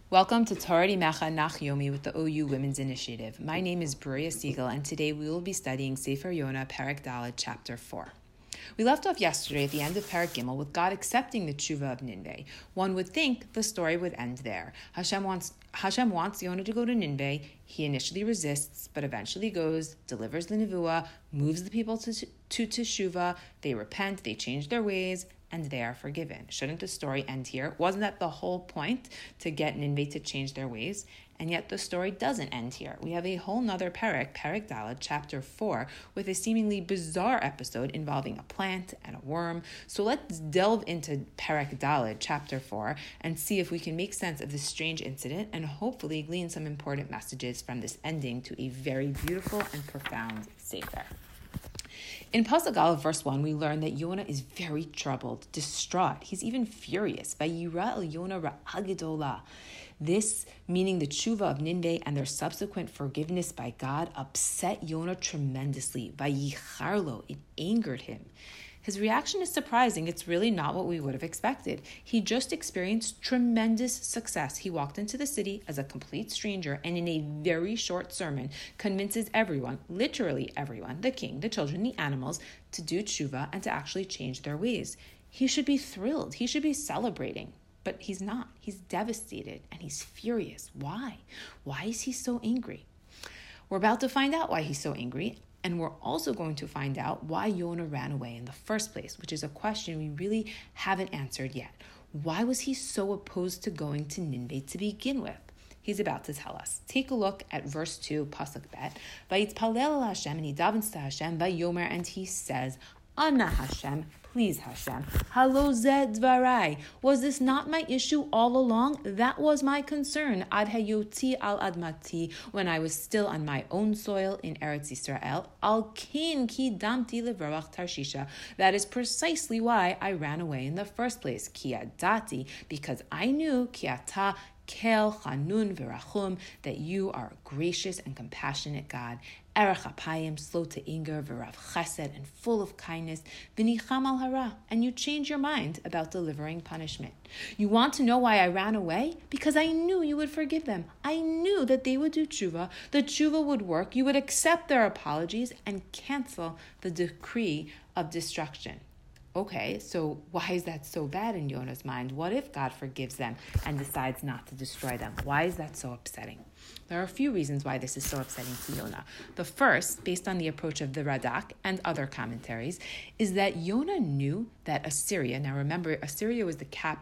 Welcome to Torah Mecha Nach Yomi with the OU Women's Initiative. My name is Bruria Siegel, and today we will be studying Sefer Yonah, Perek Daled, Chapter 4. We left off yesterday at the end of Perek Gimel with God accepting the tshuva of Ninveh. One would think the story would end there. Hashem wants Yonah to go to Ninveh. He initially resists, but eventually goes, delivers the nevuah, moves the people to teshuva. They repent, they change their ways, and they are forgiven. Shouldn't the story end here? Wasn't that the whole point, to get Ninveh to change their ways? And yet the story doesn't end here. We have a whole nother Perek Daled, Chapter 4, with a seemingly bizarre episode involving a plant and a worm. So let's delve into Perek Daled, Chapter 4, and see if we can make sense of this strange incident and hopefully glean some important messages from this ending to a very beautiful and profound Sefer. In Pasuk Aleph, verse 1, we learn that Yonah is very troubled, distraught. He's even furious. Vayira el Yonah ra'a gedola. This, meaning the tshuva of Ninveh and their subsequent forgiveness by God, upset Yonah tremendously. Vayicharlo, it angered him. His reaction is surprising. It's really not what we would have expected. He just experienced tremendous success. He walked into the city as a complete stranger and in a very short sermon convinces everyone, literally everyone, the king, the children, the animals, to do tshuva and to actually change their ways. He should be thrilled. He should be celebrating. But he's not. He's devastated and he's furious. Why? Why is he so angry? We're about to find out why he's so angry. And we're also going to find out why Yonah ran away in the first place, which is a question we really haven't answered yet. Why was he so opposed to going to Ninveh to begin with? He's about to tell us. Take a look at verse 2, Pasuk Bet. Vayitzpalel el Hashem, and he davens to Hashem, Vayomer, and he says, Ana Hashem, please Hashem, Halo zeh dvarai. Was this not my issue all along? That was my concern. Ad hayoti al admati, when I was still on my own soil in Eretz Yisrael. Al kin ki damti levarach Tarshisha. That is precisely why I ran away in the first place. Ki adati, because I knew ki ata kel chanun v'rachum, that you are a gracious and compassionate God. Erech apayim, slow to anger, v'rav chesed, and full of kindness, v'nicham al hara, and you change your mind about delivering punishment. You want to know why I ran away? Because I knew you would forgive them. I knew that they would do tshuva, the tshuva would work, you would accept their apologies, and cancel the decree of destruction. Okay, so why is that so bad in Yonah's mind? What if God forgives them and decides not to destroy them? Why is that so upsetting? There are a few reasons why this is so upsetting to Yonah. The first, based on the approach of the Radak and other commentaries, is that Yonah knew that Assyria, now remember, Assyria was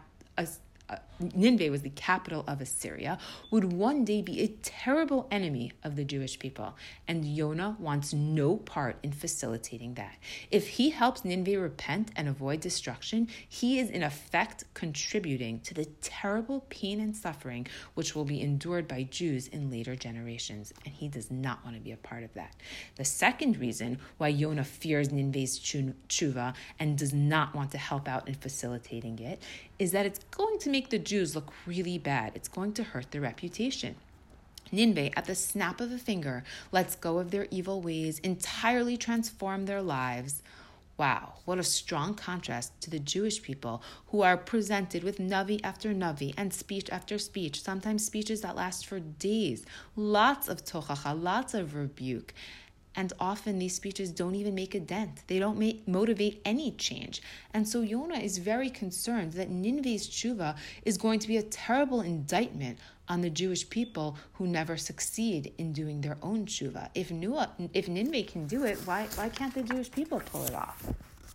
Ninveh was the capital of Assyria, would one day be a terrible enemy of the Jewish people. And Yonah wants no part in facilitating that. If he helps Ninveh repent and avoid destruction, he is in effect contributing to the terrible pain and suffering which will be endured by Jews in later generations. And he does not want to be a part of that. The second reason why Yonah fears Ninveh's tshuva and does not want to help out in facilitating it is that it's going to make the Jews look really bad. It's going to hurt their reputation. Ninveh, at the snap of a finger, lets go of their evil ways, entirely transform their lives. Wow, what a strong contrast to the Jewish people who are presented with navi after navi and speech after speech, sometimes speeches that last for days, lots of tochacha, lots of rebuke. And often these speeches don't even make a dent. They don't motivate any change. And so Yonah is very concerned that Ninveh's tshuva is going to be a terrible indictment on the Jewish people who never succeed in doing their own tshuva. If Ninveh can do it, why can't the Jewish people pull it off?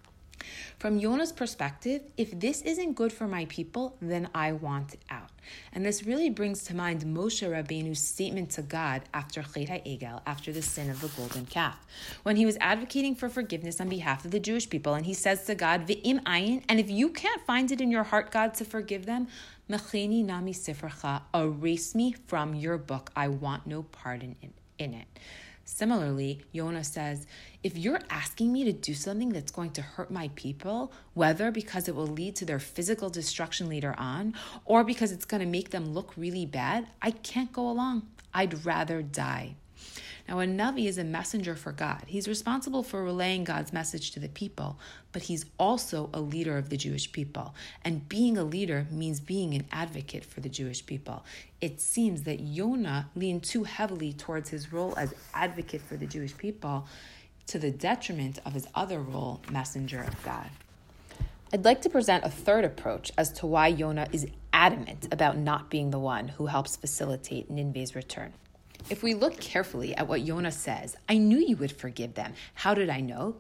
From Yonah's perspective, if this isn't good for my people, then I want out. And this really brings to mind Moshe Rabbeinu's statement to God after Chet HaEgel, after the sin of the golden calf, when he was advocating for forgiveness on behalf of the Jewish people, and he says to God, V'im ayin, and if you can't find it in your heart, God, to forgive them, Mecheni nami sifrecha, erase me from your book. I want no part in it. Similarly, Yonah says, if you're asking me to do something that's going to hurt my people, whether because it will lead to their physical destruction later on, or because it's going to make them look really bad, I can't go along. I'd rather die. Now, a Navi is a messenger for God. He's responsible for relaying God's message to the people, but he's also a leader of the Jewish people. And being a leader means being an advocate for the Jewish people. It seems that Yonah leaned too heavily towards his role as advocate for the Jewish people to the detriment of his other role, messenger of God. I'd like to present a third approach as to why Yonah is adamant about not being the one who helps facilitate Nineveh's return. If we look carefully at what Yonah says, I knew you would forgive them. How did I know?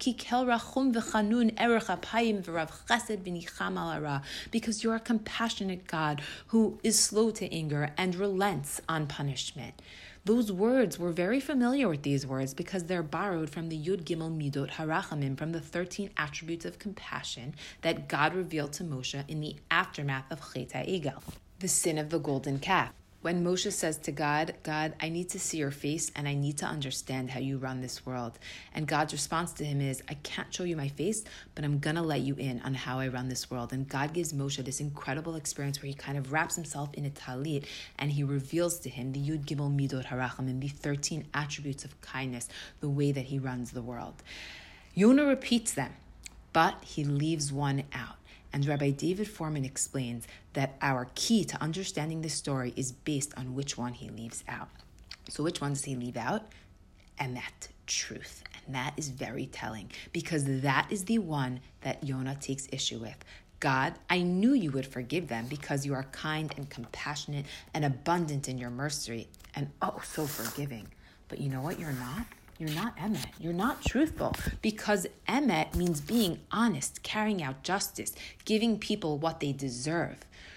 Because you're a compassionate God who is slow to anger and relents on punishment. Those words, we're very familiar with these words because they're borrowed from the Yud Gimel Midot Harachamim, from the 13 attributes of compassion that God revealed to Moshe in the aftermath of Chet HaEgel, the sin of the golden calf. When Moshe says to God, God, I need to see your face and I need to understand how you run this world. And God's response to him is, I can't show you my face, but I'm going to let you in on how I run this world. And God gives Moshe this incredible experience where he kind of wraps himself in a talit and he reveals to him the Yud Gimel Midot Harachamim, the 13 attributes of kindness, the way that he runs the world. Yonah repeats them, but he leaves one out. And Rabbi David Foreman explains that our key to understanding this story is based on which one he leaves out. So which one does he leave out? Emet, truth. And that is very telling because that is the one that Yonah takes issue with. God, I knew you would forgive them because you are kind and compassionate and abundant in your mercy and oh, so forgiving. But you know what? You're not. You're not emet. You're not truthful because emet means being honest, carrying out justice, giving people what they deserve.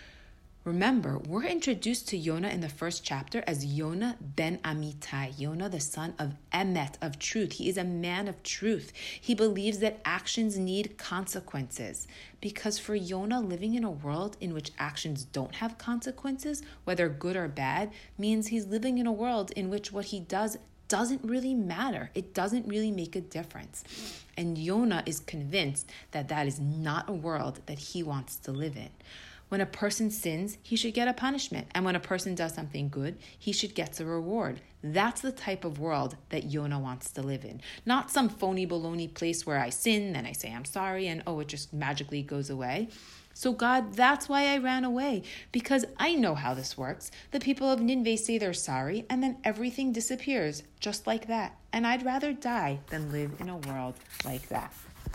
Remember, we're introduced to Yonah in the first chapter as Yonah ben Amittai, Yonah the son of emet, of truth. He is a man of truth. He believes that actions need consequences because for Yonah, living in a world in which actions don't have consequences, whether good or bad, means he's living in a world in which what he does doesn't really matter. It doesn't really make a difference. And Yonah is convinced that that is not a world that he wants to live in. When a person sins, he should get a punishment. And when a person does something good, he should get a reward. That's the type of world that Yonah wants to live in. Not some phony baloney place where I sin, then I say I'm sorry, and it just magically goes away. So God, that's why I ran away, because I know how this works. The people of Nineveh say they're sorry, and then everything disappears, just like that. And I'd rather die than live in a world like that.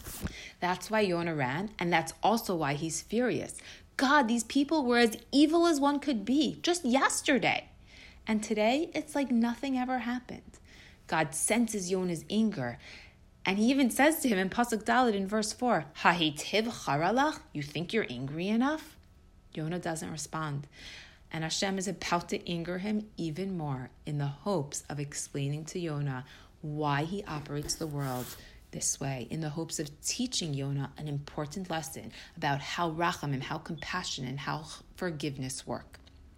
That's why Yonah ran, and that's also why he's furious. God, these people were as evil as one could be, just yesterday. And today, it's like nothing ever happened. God senses Yonah's anger, and he even says to him in Pasuk Dalet in verse 4, Hahitiv charalach, you think you're angry enough? Yonah doesn't respond. And Hashem is about to anger him even more in the hopes of explaining to Yonah why he operates the world this way, in the hopes of teaching Yonah an important lesson about how rachamim, how compassion, and how forgiveness work.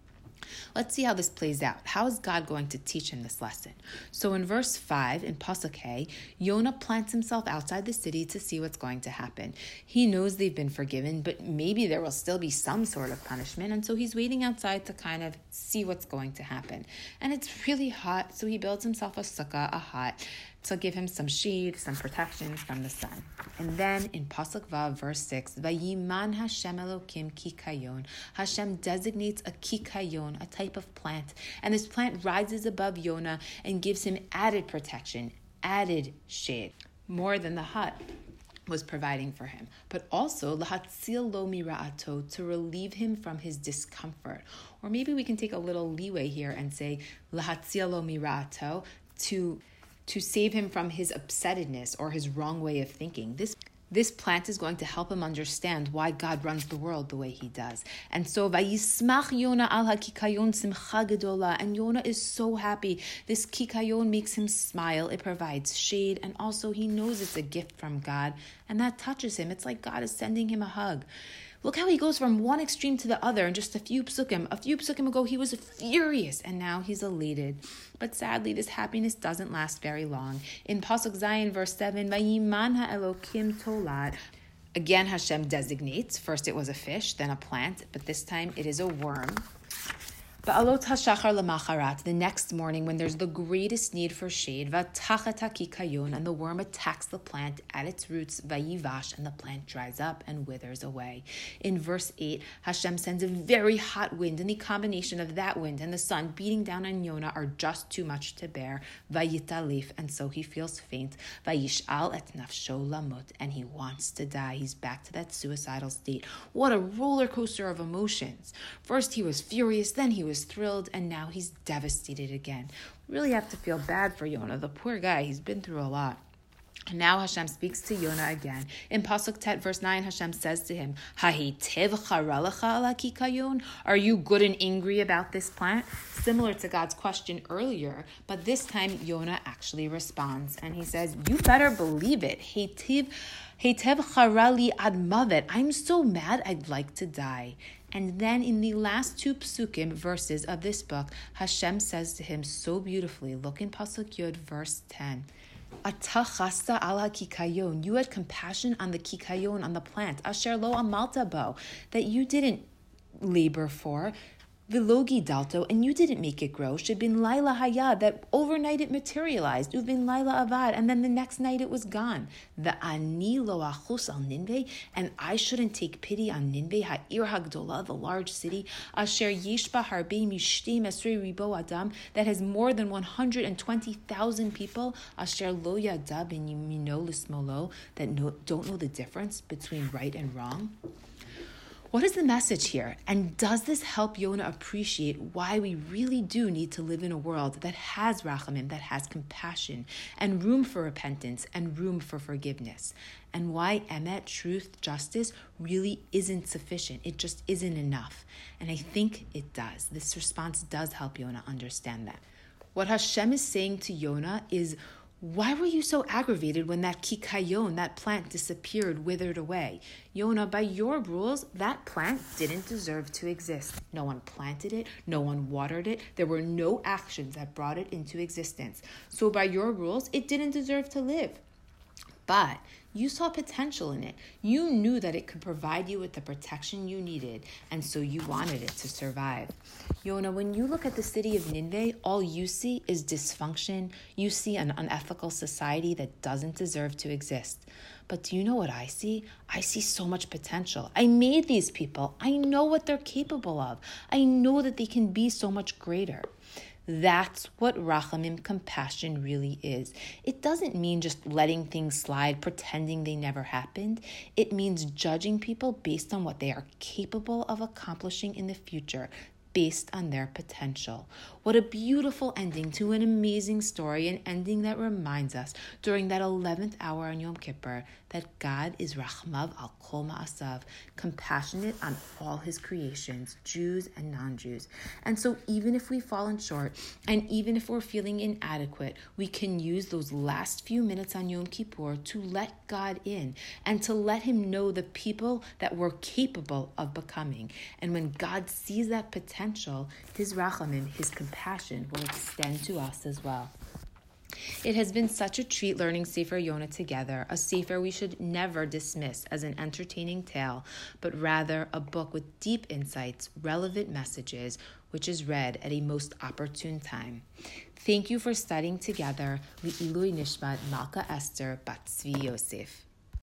Let's see how this plays out. How is God going to teach him this lesson? So in verse 5, in Pasuk Hey, Yonah plants himself outside the city to see what's going to happen. He knows they've been forgiven, but maybe there will still be some sort of punishment, and so he's waiting outside to kind of see what's going to happen. And it's really hot, so he builds himself a sukkah, a hut, to give him some shade, some protection from the sun. And then in Pasuk Vav, verse 6, Vayiman Hashem Elokim kikayon. Hashem designates a kikayon, a type of plant, and this plant rises above Yonah and gives him added protection, added shade, more than the hut was providing for him, but also lahatzil lo mira'ato, to relieve him from his discomfort. Or maybe we can take a little leeway here and say lahatzil lo mira'ato, to save him from his upsettedness or his wrong way of thinking. This plant is going to help him understand why God runs the world the way he does. And so, Vayismach Yonah al hakikayon simcha gedola, and Yonah is so happy. This kikayon makes him smile. It provides shade, and also he knows it's a gift from God, and that touches him. It's like God is sending him a hug. Look how he goes from one extreme to the other in just a few psukim. A few psukim ago, he was furious, and now he's elated. But sadly, this happiness doesn't last very long. In Pasuk Zayin, verse 7, Vayiman ha'elokim tolad. Again, Hashem designates. First it was a fish, then a plant, but this time it is a worm. Ba'alot hashachar lamacharat, the next morning when there's the greatest need for shade, v'tachat hakikayon, and the worm attacks the plant at its roots, vayivash, and the plant dries up and withers away. In verse 8, Hashem sends a very hot wind, and the combination of that wind and the sun beating down on Yonah are just too much to bear. Vayitalif, and so he feels faint. Vayish'al et nafsho lamut, and he wants to die. He's back to that suicidal state. What a roller coaster of emotions. First he was furious, then he was thrilled, and now he's devastated again. We really have to feel bad for Yonah, the poor guy. He's been through a lot. And now Hashem speaks to Yonah again. In Pasuk Tet, verse 9, Hashem says to him, Hahitev charalecha ala kikayon? Are you good and angry about this plant? Similar to God's question earlier, but this time Yonah actually responds, and he says, you better believe it. Heitev charali ad mavet. I'm so mad I'd like to die. And then in the last two psukim, verses of this book, Hashem says to him so beautifully, look in Pasuk Yod, verse 10, Ata chasta ala kikayon. You had compassion on the kikayon, on the plant, asher lo amalta bo, that you didn't labor for, Vilogi dalto, and you didn't make it grow. Shebin laila hayad, that overnight it materialized. Uvin laila avad, and then the next night it was gone. The ani lo achus al Ninveh, and I shouldn't take pity on Ninveh, ha'ir hagdola, the large city, asher yishba harbe mishte mesrei ribo adam, that has more than 120,000 people, asher lo yada ben yimino lismolo, that don't know the difference between right and wrong. What is the message here? And does this help Yonah appreciate why we really do need to live in a world that has rachamim, that has compassion, and room for repentance, and room for forgiveness? And why emet, truth, justice, really isn't sufficient. It just isn't enough. And I think it does. This response does help Yonah understand that. What Hashem is saying to Yonah is, why were you so aggravated when that kikayon, that plant, disappeared, withered away? Yonah, by your rules, that plant didn't deserve to exist. No one planted it, no one watered it, there were no actions that brought it into existence. So by your rules, it didn't deserve to live. But you saw potential in it. You knew that it could provide you with the protection you needed, and so you wanted it to survive. Yonah, when you look at the city of Nineveh, all you see is dysfunction. You see an unethical society that doesn't deserve to exist. But do you know what I see? I see so much potential. I made these people. I know what they're capable of. I know that they can be so much greater. That's what rachamim, compassion, really is. It doesn't mean just letting things slide, pretending they never happened. It means judging people based on what they are capable of accomplishing in the future, based on their potential. What a beautiful ending to an amazing story, an ending that reminds us during that 11th hour on Yom Kippur that God is Rachmav al Kol Ma'asav, compassionate on all his creations, Jews and non-Jews. And so even if we've fallen short, and even if we're feeling inadequate, we can use those last few minutes on Yom Kippur to let God in and to let him know the people that we're capable of becoming. And when God sees that potential, his rachamim, his compassion, will extend to us as well. It has been such a treat learning Sefer Yonah together, a Sefer we should never dismiss as an entertaining tale, but rather a book with deep insights, relevant messages, which is read at a most opportune time. Thank you for studying together. Li'ilui Nishmat Malka Esther Bat Tzvi Yosef.